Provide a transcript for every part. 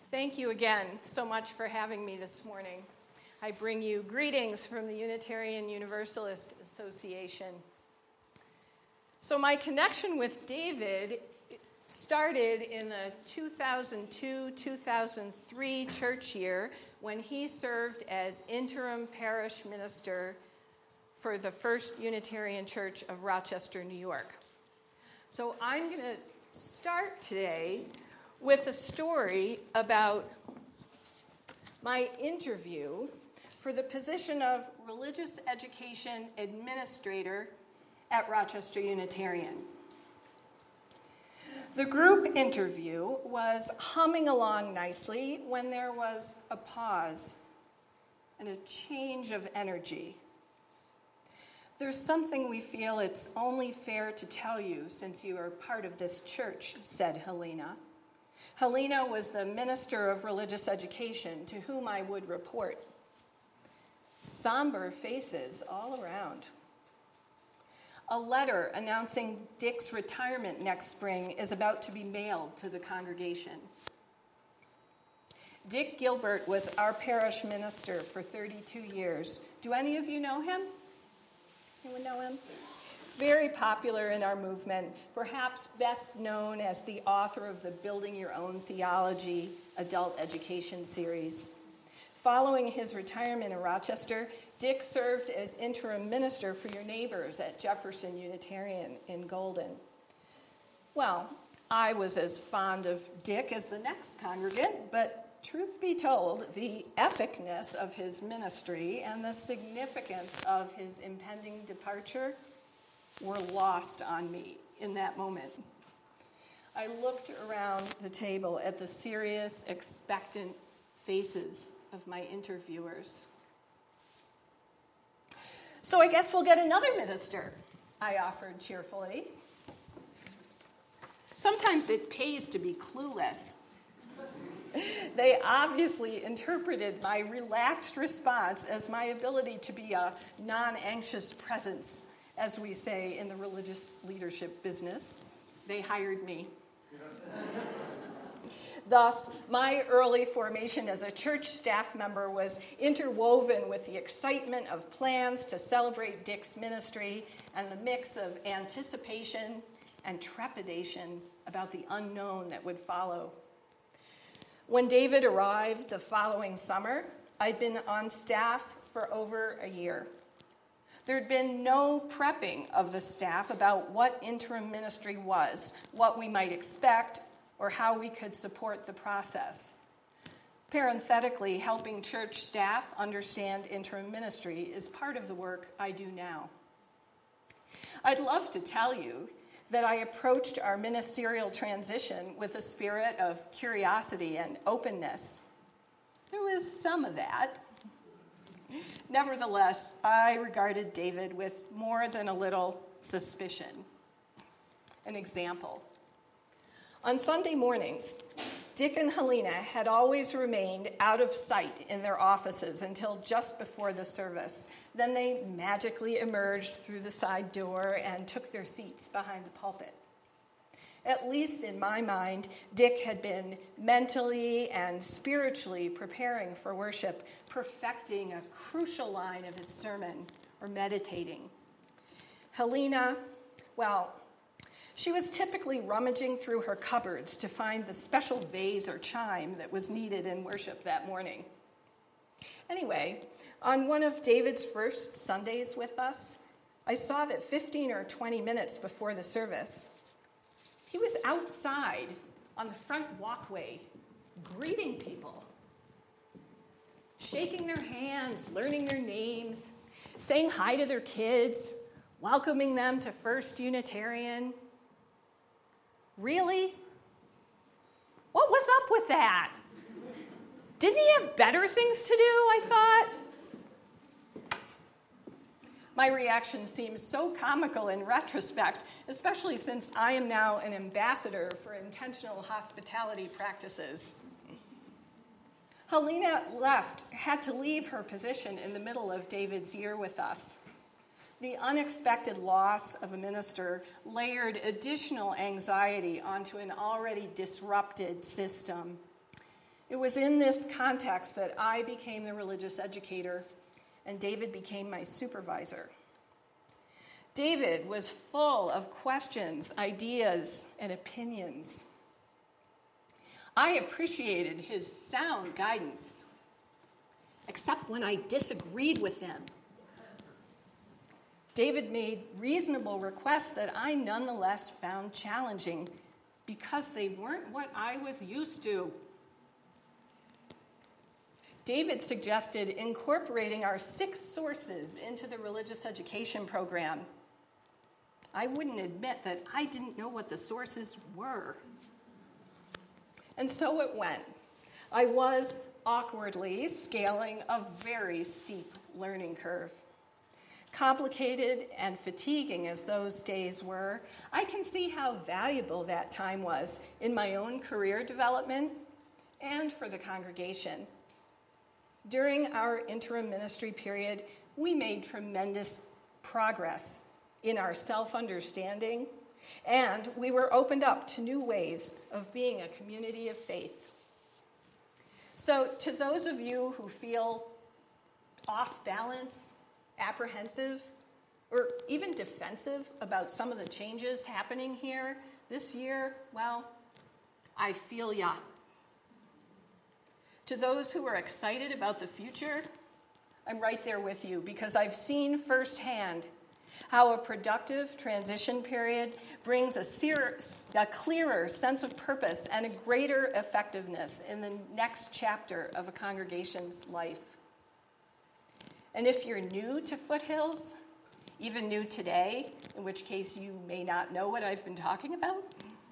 Thank you again so much for having me this morning. I bring you greetings from the Unitarian Universalist Association. So my connection with David started in the 2002-2003 church year when he served as interim parish minister for the First Unitarian Church of Rochester, New York. So I'm going to start today with a story about my interview for the position of Religious Education Administrator at Rochester Unitarian. The group interview was humming along nicely when there was a pause and a change of energy. There's something we feel it's only fair to tell you since you are part of this church, said Helena. Helena was the minister of religious education to whom I would report. Somber faces all around. A letter announcing Dick's retirement next spring is about to be mailed to the congregation. Dick Gilbert was our parish minister for 32 years. Do any of you know him? Anyone know him? Very popular in our movement, perhaps best known as the author of the Building Your Own Theology adult education series. Following his retirement in Rochester, Dick served as interim minister for your neighbors at Jefferson Unitarian in Golden. Well, I was as fond of Dick as the next congregant, but truth be told, the epicness of his ministry and the significance of his impending departure were lost on me in that moment. I looked around the table at the serious, expectant faces of my interviewers. So I guess we'll get another minister, I offered cheerfully. Sometimes it pays to be clueless. They obviously interpreted my relaxed response as my ability to be a non-anxious presence, as we say in the religious leadership business. They hired me. Thus, my early formation as a church staff member was interwoven with the excitement of plans to celebrate Dick's ministry and the mix of anticipation and trepidation about the unknown that would follow. When David arrived the following summer, I'd been on staff for over a year. There'd been no prepping of the staff about what interim ministry was, what we might expect, or how we could support the process. Parenthetically, helping church staff understand interim ministry is part of the work I do now. I'd love to tell you that I approached our ministerial transition with a spirit of curiosity and openness. There was some of that. Nevertheless, I regarded David with more than a little suspicion. An example. On Sunday mornings, Dick and Helena had always remained out of sight in their offices until just before the service. Then they magically emerged through the side door and took their seats behind the pulpit. At least in my mind, Dick had been mentally and spiritually preparing for worship, perfecting a crucial line of his sermon, or meditating. Helena, well, she was typically rummaging through her cupboards to find the special vase or chime that was needed in worship that morning. Anyway, on one of David's first Sundays with us, I saw that 15 or 20 minutes before the service, he was outside on the front walkway, greeting people, shaking their hands, learning their names, saying hi to their kids, welcoming them to First Unitarian. Really? What was up with that? Didn't he have better things to do, I thought? My reaction seems so comical in retrospect, especially since I am now an ambassador for intentional hospitality practices. Helena had to leave her position in the middle of David's year with us. The unexpected loss of a minister layered additional anxiety onto an already disrupted system. It was in this context that I became the religious educator and David became my supervisor. David was full of questions, ideas, and opinions. I appreciated his sound guidance, except when I disagreed with him. David made reasonable requests that I nonetheless found challenging because they weren't what I was used to. David suggested incorporating our 6 sources into the religious education program. I wouldn't admit that I didn't know what the sources were. And so it went. I was awkwardly scaling a very steep learning curve. Complicated and fatiguing as those days were, I can see how valuable that time was in my own career development and for the congregation. During our interim ministry period, we made tremendous progress in our self-understanding, and we were opened up to new ways of being a community of faith. So to those of you who feel off balance, apprehensive, or even defensive about some of the changes happening here this year, well, I feel ya. To those who are excited about the future, I'm right there with you because I've seen firsthand how a productive transition period brings a clearer sense of purpose and a greater effectiveness in the next chapter of a congregation's life. And if you're new to Foothills, even new today, in which case you may not know what I've been talking about,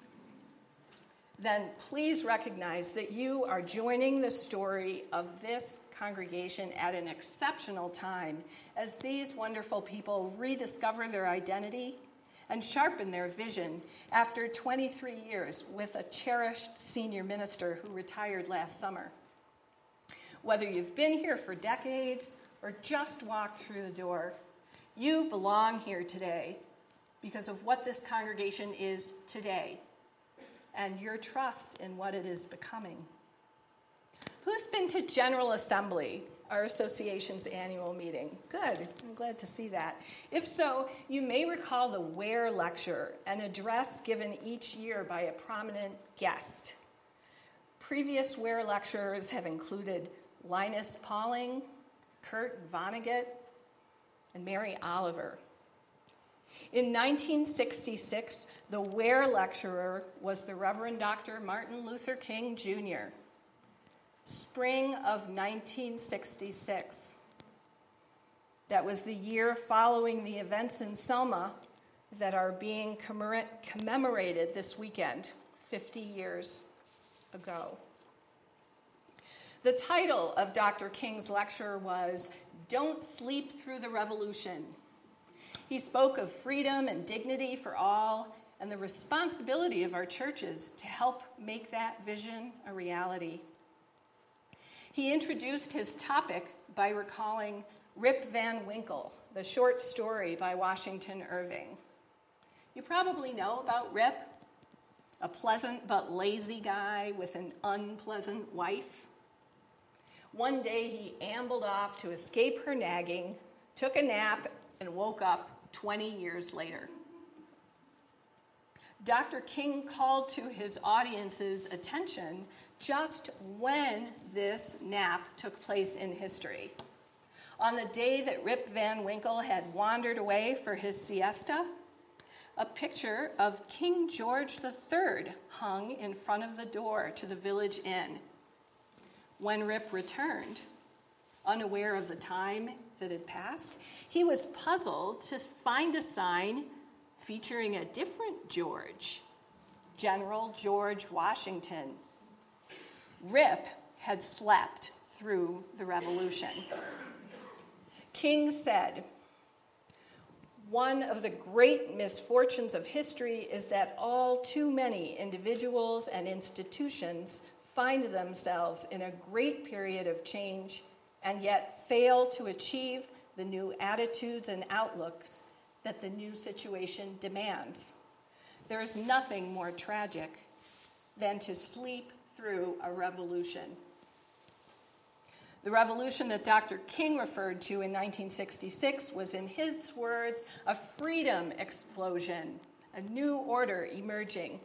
then please recognize that you are joining the story of this congregation at an exceptional time as these wonderful people rediscover their identity and sharpen their vision after 23 years with a cherished senior minister who retired last summer. Whether you've been here for decades or just walked through the door, you belong here today because of what this congregation is today and your trust in what it is becoming. Who's been to General Assembly, our association's annual meeting? Good, I'm glad to see that. If so, you may recall the Ware Lecture, an address given each year by a prominent guest. Previous Ware lecturers have included Linus Pauling, Kurt Vonnegut, and Mary Oliver. In 1966, the Ware lecturer was the Reverend Dr. Martin Luther King Jr. Spring of 1966. That was the year following the events in Selma that are being commemorated this weekend, 50 years ago. The title of Dr. King's lecture was "Don't Sleep Through the Revolution." He spoke of freedom and dignity for all and the responsibility of our churches to help make that vision a reality. He introduced his topic by recalling Rip Van Winkle, the short story by Washington Irving. You probably know about Rip, a pleasant but lazy guy with an unpleasant wife. One day he ambled off to escape her nagging, took a nap, and woke up 20 years later. Dr. King called to his audience's attention just when this nap took place in history. On the day that Rip Van Winkle had wandered away for his siesta, a picture of King George III hung in front of the door to the village inn. When Rip returned, unaware of the time that had passed, he was puzzled to find a sign featuring a different George, General George Washington. Rip had slept through the revolution. King said, "One of the great misfortunes of history is that all too many individuals and institutions find themselves in a great period of change and yet fail to achieve the new attitudes and outlooks that the new situation demands. There is nothing more tragic than to sleep through a revolution. The revolution that Dr. King referred to in 1966 was, in his words, a freedom explosion, a new order emerging.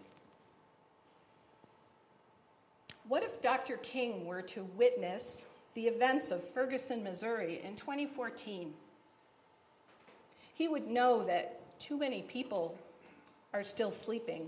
What if Dr. King were to witness the events of Ferguson, Missouri in 2014? He would know that too many people are still sleeping.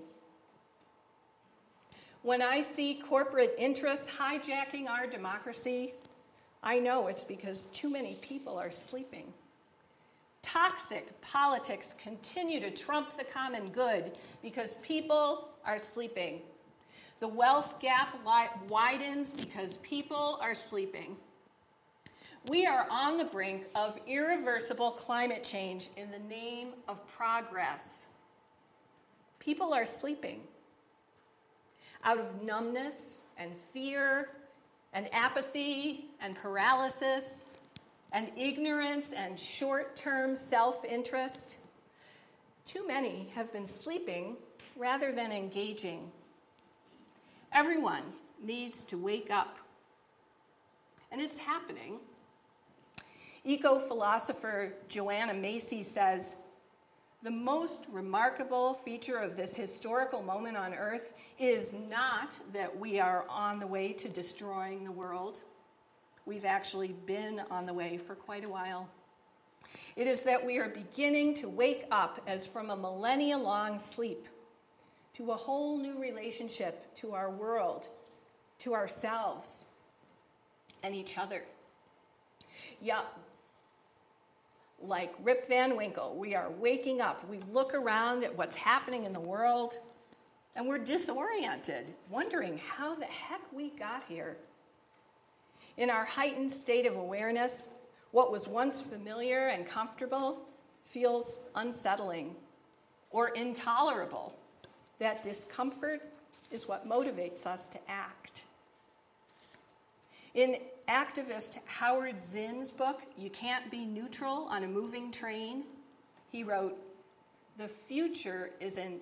When I see corporate interests hijacking our democracy, I know it's because too many people are sleeping. Toxic politics continue to trump the common good because people are sleeping. The wealth gap widens because people are sleeping. We are on the brink of irreversible climate change in the name of progress. People are sleeping. Out of numbness and fear and apathy and paralysis and ignorance and short-term self-interest, too many have been sleeping rather than engaging. Everyone needs to wake up. And it's happening. Eco-philosopher Joanna Macy says, "The most remarkable feature of this historical moment on Earth is not that we are on the way to destroying the world. We've actually been on the way for quite a while. It is that we are beginning to wake up as from a millennia-long sleep to a whole new relationship to our world, to ourselves, and each other." Yup. Like Rip Van Winkle, we are waking up. We look around at what's happening in the world, and we're disoriented, wondering how the heck we got here. In our heightened state of awareness, what was once familiar and comfortable feels unsettling or intolerable. That discomfort is what motivates us to act. In activist Howard Zinn's book, You Can't Be Neutral on a Moving Train, he wrote, "The future is an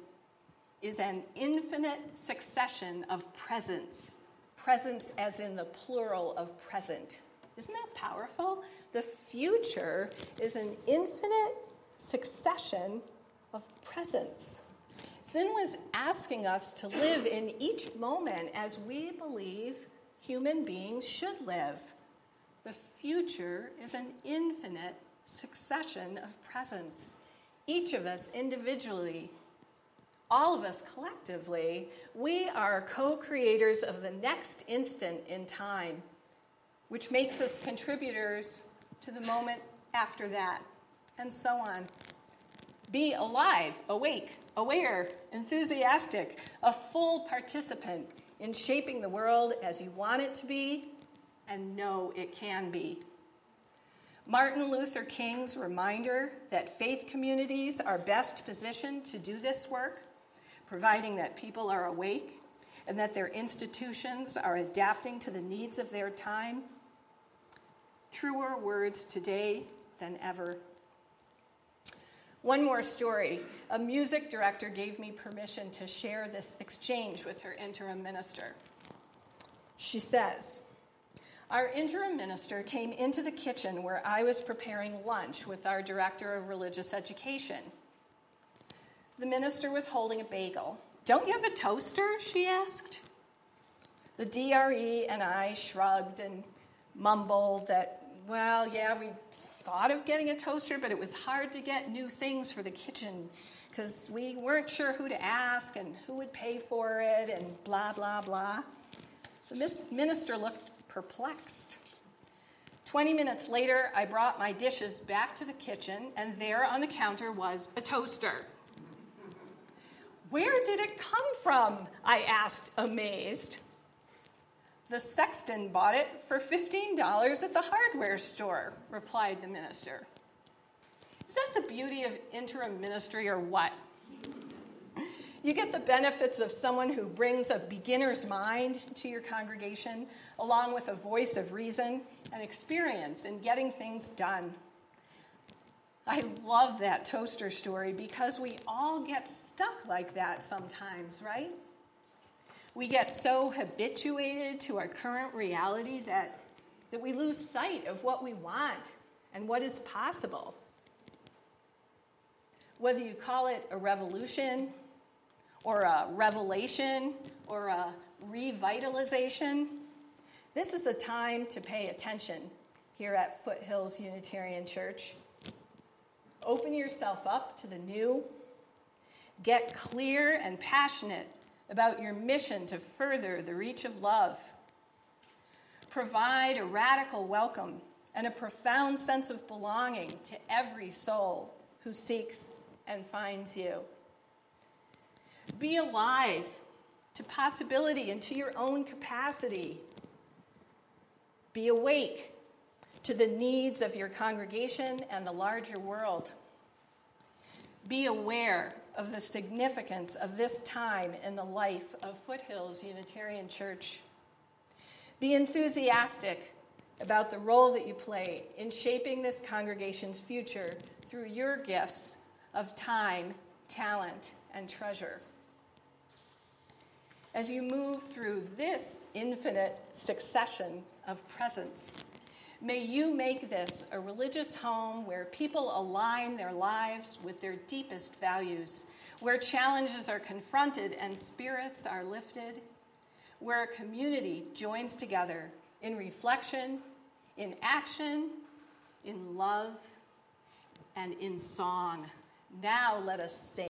infinite succession of presence." Presence as in the plural of present. Isn't that powerful? The future is an infinite succession of presence. Zinn was asking us to live in each moment as we believe human beings should live. The future is an infinite succession of presence. Each of us individually, all of us collectively, we are co-creators of the next instant in time, which makes us contributors to the moment after that, and so on. Be alive, awake, aware, enthusiastic, a full participant in shaping the world as you want it to be and know it can be. Martin Luther King's reminder that faith communities are best positioned to do this work, providing that people are awake and that their institutions are adapting to the needs of their time. Truer words today than ever. One more story. A music director gave me permission to share this exchange with her interim minister. She says, "Our interim minister came into the kitchen where I was preparing lunch with our director of religious education. The minister was holding a bagel. 'Don't you have a toaster?' she asked. The DRE and I shrugged and mumbled that, well, yeah, we thought of getting a toaster, but it was hard to get new things for the kitchen because we weren't sure who to ask and who would pay for it and blah, blah, blah. The minister looked perplexed. 20 minutes later, I brought my dishes back to the kitchen, and there on the counter was a toaster. Where did it come from? I asked, amazed. The sexton bought it for $15 at the hardware store, replied the minister. Is that the beauty of interim ministry or what? You get the benefits of someone who brings a beginner's mind to your congregation, along with a voice of reason and experience in getting things done. I love that toaster story because we all get stuck like that sometimes, right? We get so habituated to our current reality that we lose sight of what we want and what is possible. Whether you call it a revolution or a revelation or a revitalization, this is a time to pay attention here at Foothills Unitarian Church. Open yourself up to the new. Get clear and passionate about your mission to further the reach of love. Provide a radical welcome and a profound sense of belonging to every soul who seeks and finds you. Be alive to possibility and to your own capacity. Be awake to the needs of your congregation and the larger world. Be aware of the significance of this time in the life of Foothills Unitarian Church. Be enthusiastic about the role that you play in shaping this congregation's future through your gifts of time, talent, and treasure. As you move through this infinite succession of presence, may you make this a religious home where people align their lives with their deepest values, where challenges are confronted and spirits are lifted, where a community joins together in reflection, in action, in love, and in song. Now let us sing.